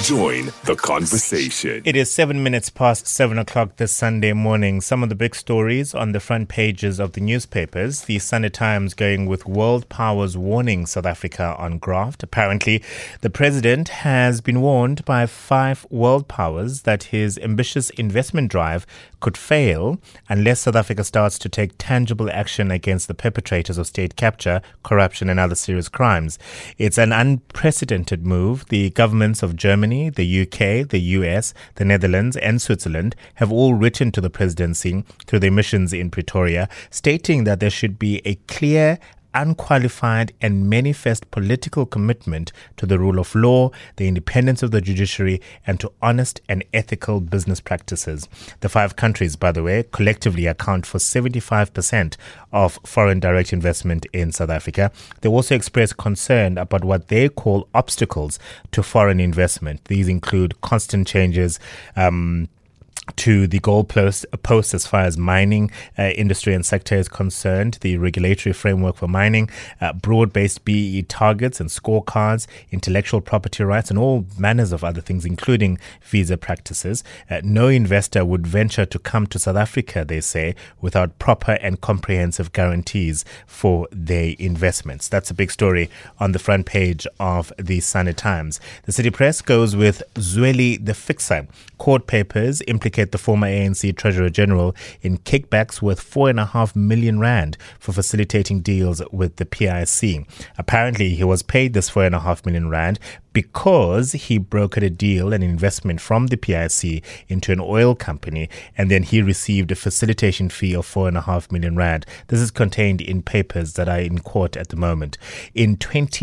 Join the conversation. It is 7 minutes past 7 o'clock this Sunday morning. Some of the big stories on the front pages of the newspapers. The Sunday Times going with world powers warning South Africa on graft. Apparently, the president has been warned by 5 world powers that his ambitious investment drive could fail unless South Africa starts to take tangible action against the perpetrators of state capture, corruption and other serious crimes. It's an unprecedented move. The governments of Germany, the UK, the US, the Netherlands and Switzerland have all written to the presidency through their missions in Pretoria, stating that there should be a clear, unqualified and manifest political commitment to the rule of law, the independence of the judiciary, and to honest and ethical business practices. The 5 countries, by the way, collectively account for 75% of foreign direct investment in South Africa. They also express concern about what they call obstacles to foreign investment. These include constant changes to the goalpost as far as mining industry and sector is concerned, the regulatory framework for mining, broad-based BEE targets and scorecards, intellectual property rights, and all manners of other things, including visa practices. No investor would venture to come to South Africa, they say, without proper and comprehensive guarantees for their investments. That's a big story on the front page of the Sunday Times. The City Press goes with Zweli the Fixer. Court papers implicate the former ANC Treasurer General in kickbacks worth 4.5 million rand for facilitating deals with the PIC. Apparently, he was paid this 4.5 million rand because he brokered a deal, an investment from the PIC into an oil company, and then he received a facilitation fee of 4.5 million rand. This is contained in papers that are in court at the moment. In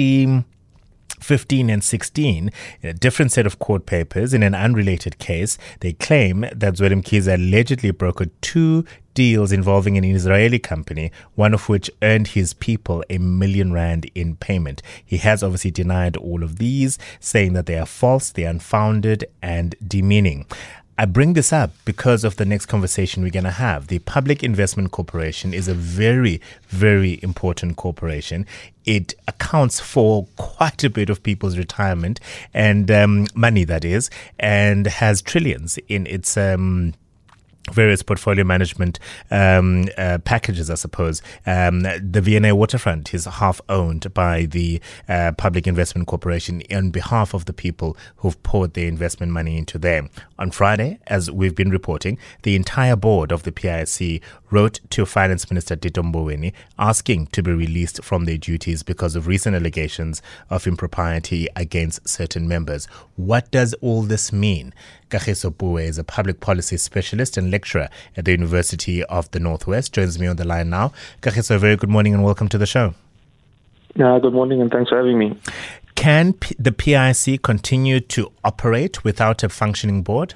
2015 and 16, in a different set of court papers, in an unrelated case, they claim that Zweli Mkhize allegedly brokered 2 deals involving an Israeli company, one of which earned his people 1 million rand in payment. He has obviously denied all of these, saying that they are false, they are unfounded and demeaning. I bring this up because of the next conversation we're going to have. The Public Investment Corporation is a very, very important corporation. It accounts for quite a bit of people's retirement and money, that is, and has trillions in its various portfolio management packages, I suppose. The V&A Waterfront is half owned by the Public Investment Corporation on behalf of the people who've poured their investment money into them. On Friday, as we've been reporting, the entire board of the PIC wrote to Finance Minister Tito Mboweni asking to be released from their duties because of recent allegations of impropriety against certain members. What does all this mean? Kagiso Puwe is a public policy specialist and lecturer at the University of the Northwest. Joins me on the line now. Kagiso, very good morning and welcome to the show. Good morning and thanks for having me. Can the PIC continue to operate without a functioning board?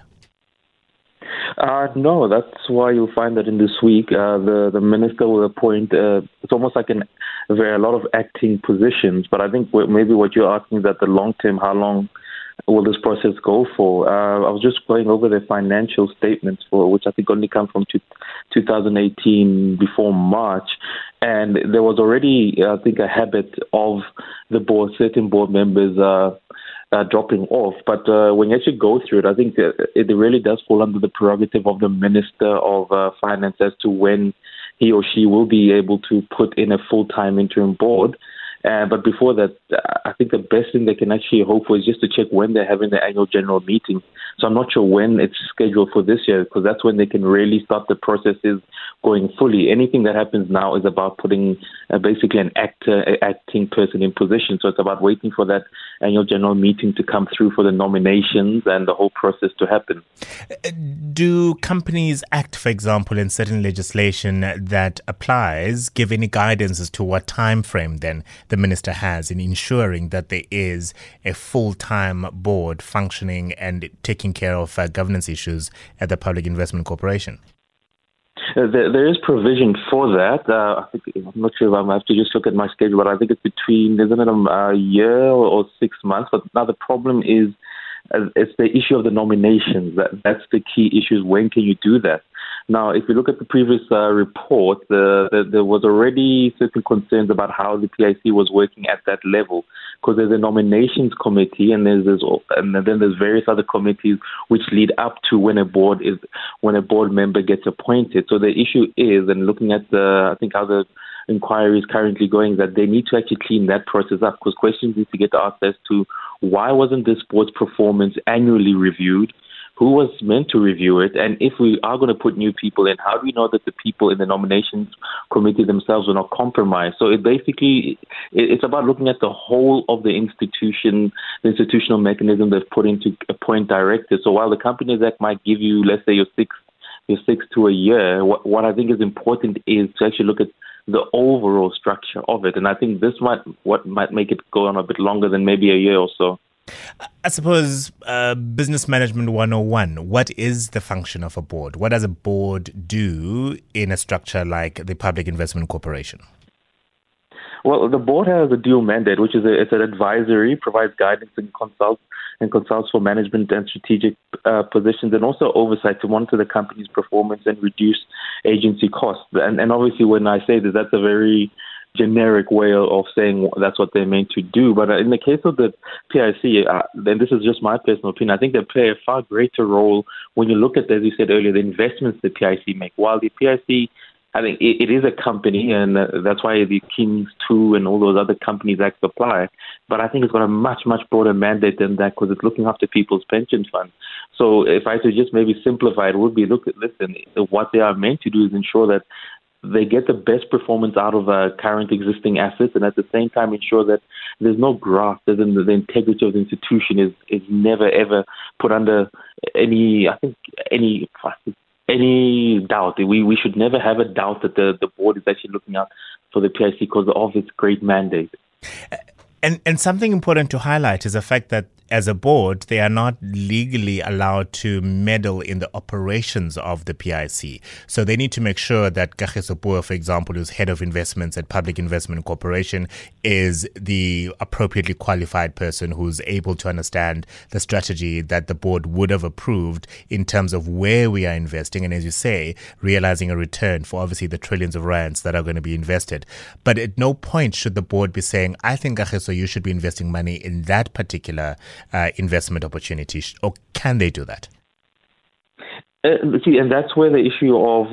No, that's why you'll find that in this week, the minister will appoint, it's almost like a lot of acting positions, but I think maybe what you're asking is that the long term, how long will this process go for? I was just going over the financial statements, which I think only come from 2018 before March, and there was already, I think, a habit of the board, certain board members dropping off. But when you actually go through it, I think it really does fall under the prerogative of the Minister of Finance as to when he or she will be able to put in a full-time interim board. But before that, I think the best thing they can actually hope for is just to check when they're having the annual general meeting. So I'm not sure when it's scheduled for this year, because that's when they can really start the processes going fully. Anything that happens now is about putting basically an acting person in position. So it's about waiting for that annual general meeting to come through for the nominations and the whole process to happen. Do Companies Act, for example, in certain legislation that applies, give any guidance as to what time frame then the minister has in ensuring that there is a full-time board functioning and taking care of governance issues at the Public Investment Corporation? There is provision for that. I think, I'm not sure if I have to just look at my schedule, but I think it's between, isn't it a year or 6 months? But now the problem is, it's the issue of the nominations. That's the key issue. When can you do that? Now, if you look at the previous report, there was already certain concerns about how the PIC was working at that level, because there's a nominations committee and then there's various other committees which lead up to when a board member gets appointed. So the issue is, and looking at I think how the inquiry is currently going, that they need to actually clean that process up, because questions need to get asked as to why wasn't this board's performance annually reviewed, who was meant to review it, and if we are going to put new people in, how do we know that the people in the nominations committee themselves were not compromised? So it's about looking at the whole of the institution, the institutional mechanism they've put in to appoint directors. So while the Companies Act might give you, let's say, your six to a year, what I think is important is to actually look at the overall structure of it. And I think this might make it go on a bit longer than maybe a year or so. I suppose Business Management 101, what is the function of a board? What does a board do in a structure like the Public Investment Corporation? Well, the board has a dual mandate, which is it's an advisory, provides guidance and consults for management and strategic positions, and also oversight to monitor the company's performance and reduce agency costs. And obviously, when I say this, that's a very generic way of saying that's what they're meant to do. But in the case of the PIC, then this is just my personal opinion, I think they play a far greater role when you look at, as you said earlier, the investments the PIC make. While the PIC, I think it is a company, and that's why the Kings 2 and all those other Companies Acts apply. But I think it's got a much, much broader mandate than that, because it's looking after people's pension funds. So if I could just maybe simplify it, would be, listen, what they are meant to do is ensure that they get the best performance out of current existing assets, and at the same time ensure that there's no graft, as in the integrity of the institution is never ever put under any doubt. We should never have a doubt that the board is actually looking out for the PIC because of its great mandate. And something important to highlight is the fact that as a board, they are not legally allowed to meddle in the operations of the PIC. So they need to make sure that Kagiso Puo, for example, who's head of investments at Public Investment Corporation, is the appropriately qualified person who's able to understand the strategy that the board would have approved in terms of where we are investing. And as you say, realizing a return for obviously the trillions of rands that are going to be invested. But at no point should the board be saying, I think, Kagiso, you should be investing money in that particular investment opportunity, or can they do that? And that's where the issue of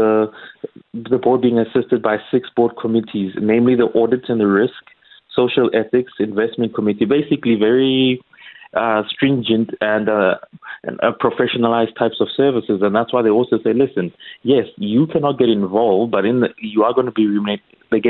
the board being assisted by 6 board committees, namely the audit and the risk, social ethics, investment committee, basically very stringent and professionalized types of services. And that's why they also say, listen, yes, you cannot get involved, but you are going to be remunerated.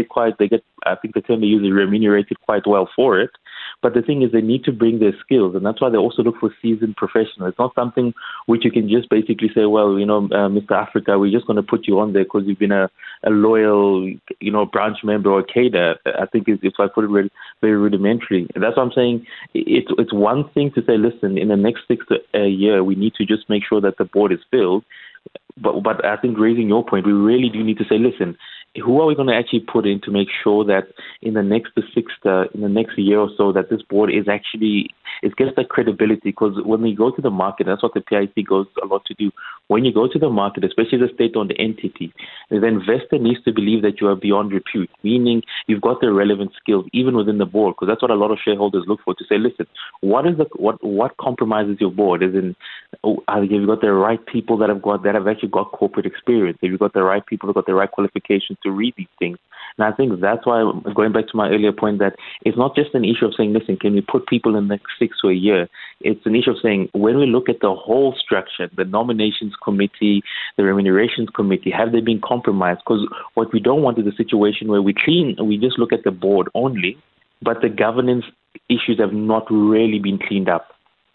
I think the term they use is remunerated quite well for it. But the thing is, they need to bring their skills, and that's why they also look for seasoned professionals. It's not something which you can just basically say, well, Mr. Africa, we're just going to put you on there because you've been a loyal, branch member or cadre. I think if I put it very, very rudimentary. And that's what I'm saying. It's one thing to say, listen, in the next 6 to a year, we need to just make sure that the board is filled. But I think, raising your point, we really do need to say, listen, who are we going to actually put in to make sure that in the next year or so that this board is actually, it gets that credibility? Because when we go to the market, that's what the PIC goes a lot to do. When you go to the market, especially the state-owned entity, the investor needs to believe that you are beyond repute, meaning you've got the relevant skills even within the board, because that's what a lot of shareholders look for, to say, listen, what compromises your board? As in, have you got the right people that have actually got corporate experience? Have you got the right people who've got the right qualifications to read these things? And I think that's why, going back to my earlier point, that it's not just an issue of saying, listen, can we put people in the next 6 to a year? It's an issue of saying, when we look at the whole structure, the nominations committee, the remunerations committee, have they been compromised? Because what we don't want is a situation where we just look at the board only, but the governance issues have not really been cleaned up.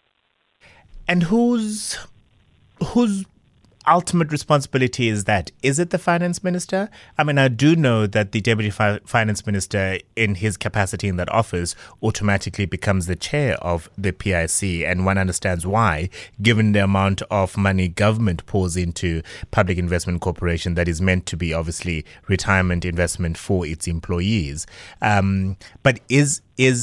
And whose ultimate responsibility is that? Is it the finance minister? I mean, I do know that the deputy finance minister, in his capacity in that office, automatically becomes the chair of the PIC, and one understands why, given the amount of money government pours into Public Investment Corporation that is meant to be obviously retirement investment for its employees. But is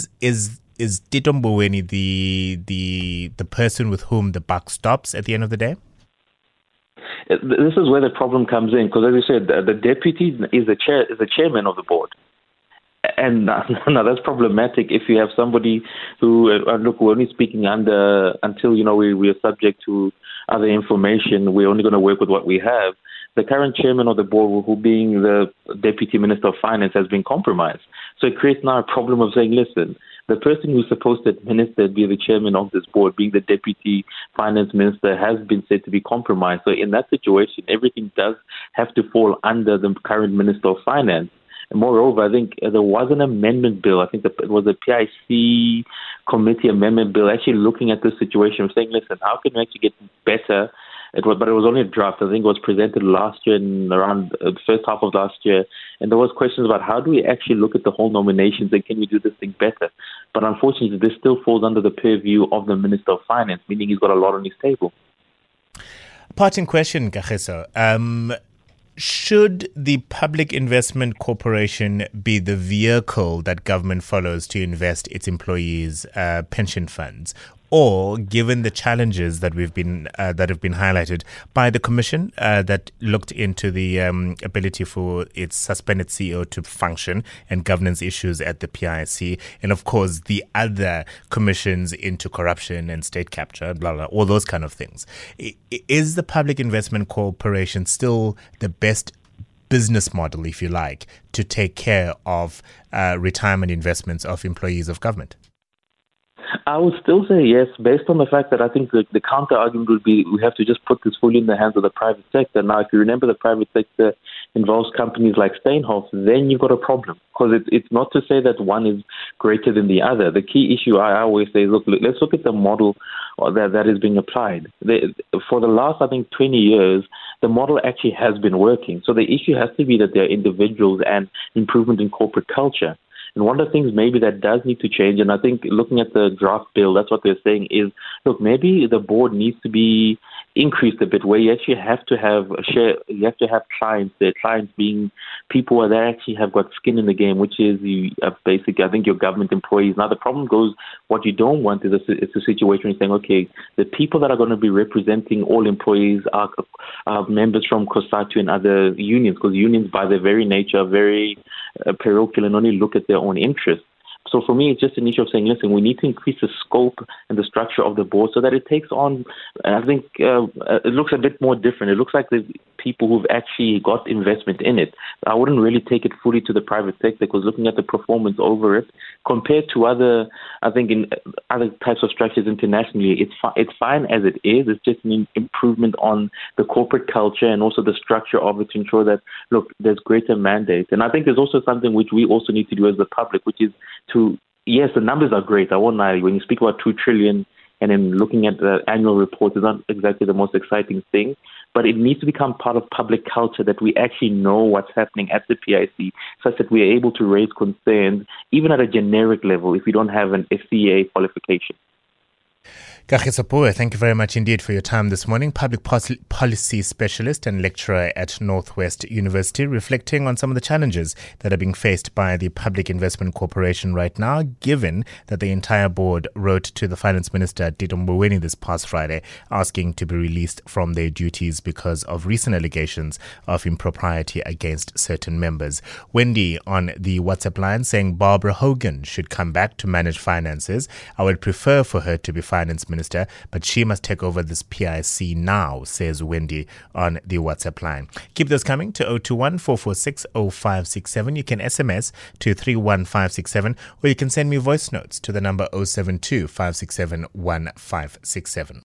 Tito Mboweni the person with whom the buck stops at the end of the day? this is where the problem comes in, because as you said, the deputy is the chairman of the board. And now that's problematic if you have somebody who, look, we're only speaking until, we are subject to other information. We're only going to work with what we have. The current chairman of the board, who being the deputy minister of finance, has been compromised. So it creates now a problem of saying, listen, the person who's supposed to administer, be the chairman of this board, being the deputy finance minister, has been said to be compromised. So in that situation, everything does have to fall under the current minister of finance. And moreover, I think there was an amendment bill. I think it was a PIC committee amendment bill actually looking at this situation, saying, listen, how can we actually get better? But it was only a draft. I think it was presented last year, in around the first half of last year. And there was questions about how do we actually look at the whole nominations and can we do this thing better? But unfortunately, this still falls under the purview of the Minister of Finance, meaning he's got a lot on his table. Parting question, Kagiso. Should the Public Investment Corporation be the vehicle that government follows to invest its employees' pension funds? Or, given the challenges that have been highlighted by the commission that looked into the ability for its suspended CEO to function and governance issues at the PIC, and of course the other commissions into corruption and state capture, blah blah, all those kind of things, is the Public Investment Corporation still the best business model, if you like, to take care of retirement investments of employees of government? I would still say yes, based on the fact that I think the counter argument would be we have to just put this fully in the hands of the private sector. Now, if you remember, the private sector involves companies like Steinhoff, then you've got a problem, because it's not to say that one is greater than the other. The key issue I always say is, let's look at the model that is being applied. For the last, I think, 20 years, the model actually has been working. So the issue has to be that there are individuals and improvement in corporate culture. And one of the things maybe that does need to change, and I think looking at the draft bill, that's what they're saying is, look, maybe the board needs to be increased a bit, where you actually have to have a share, you have to have clients, their clients being people that actually have got skin in the game, which is basically, I think, your government employees. Now, the problem goes, what you don't want is it's a situation where you're saying, okay, the people that are going to be representing all employees are members from COSATU and other unions, because unions, by their very nature, are very parochial and only look at their own interests. So for me, it's just an issue of saying, listen, we need to increase the scope and the structure of the board so that it takes on, I think, it looks a bit more different. It looks like there's people who've actually got investment in it. I wouldn't really take it fully to the private sector, because looking at the performance over it, compared to other, I think, in other types of structures internationally, it's fine as it is. It's just an improvement on the corporate culture and also the structure of it to ensure that, look, there's greater mandates. And I think there's also something which we also need to do as the public, which is yes, the numbers are great. I won't lie. When you speak about 2 trillion and then looking at the annual report is not exactly the most exciting thing, but it needs to become part of public culture that we actually know what's happening at the PIC, such that we are able to raise concerns, even at a generic level, if we don't have an FCA qualification. Kagiso Puwe, thank you very much indeed for your time this morning. Public policy specialist and lecturer at Northwest University, reflecting on some of the challenges that are being faced by the Public Investment Corporation right now, given that the entire board wrote to the Finance Minister, Tito Mboweni, this past Friday, asking to be released from their duties because of recent allegations of impropriety against certain members. Wendy on the WhatsApp line saying Barbara Hogan should come back to manage finances. I would prefer for her to be finance minister, but she must take over this PIC now, says Wendy on the WhatsApp line. Keep those coming to 021 446 0567. You can SMS to 31567, or you can send me voice notes to the number 072 567 1567.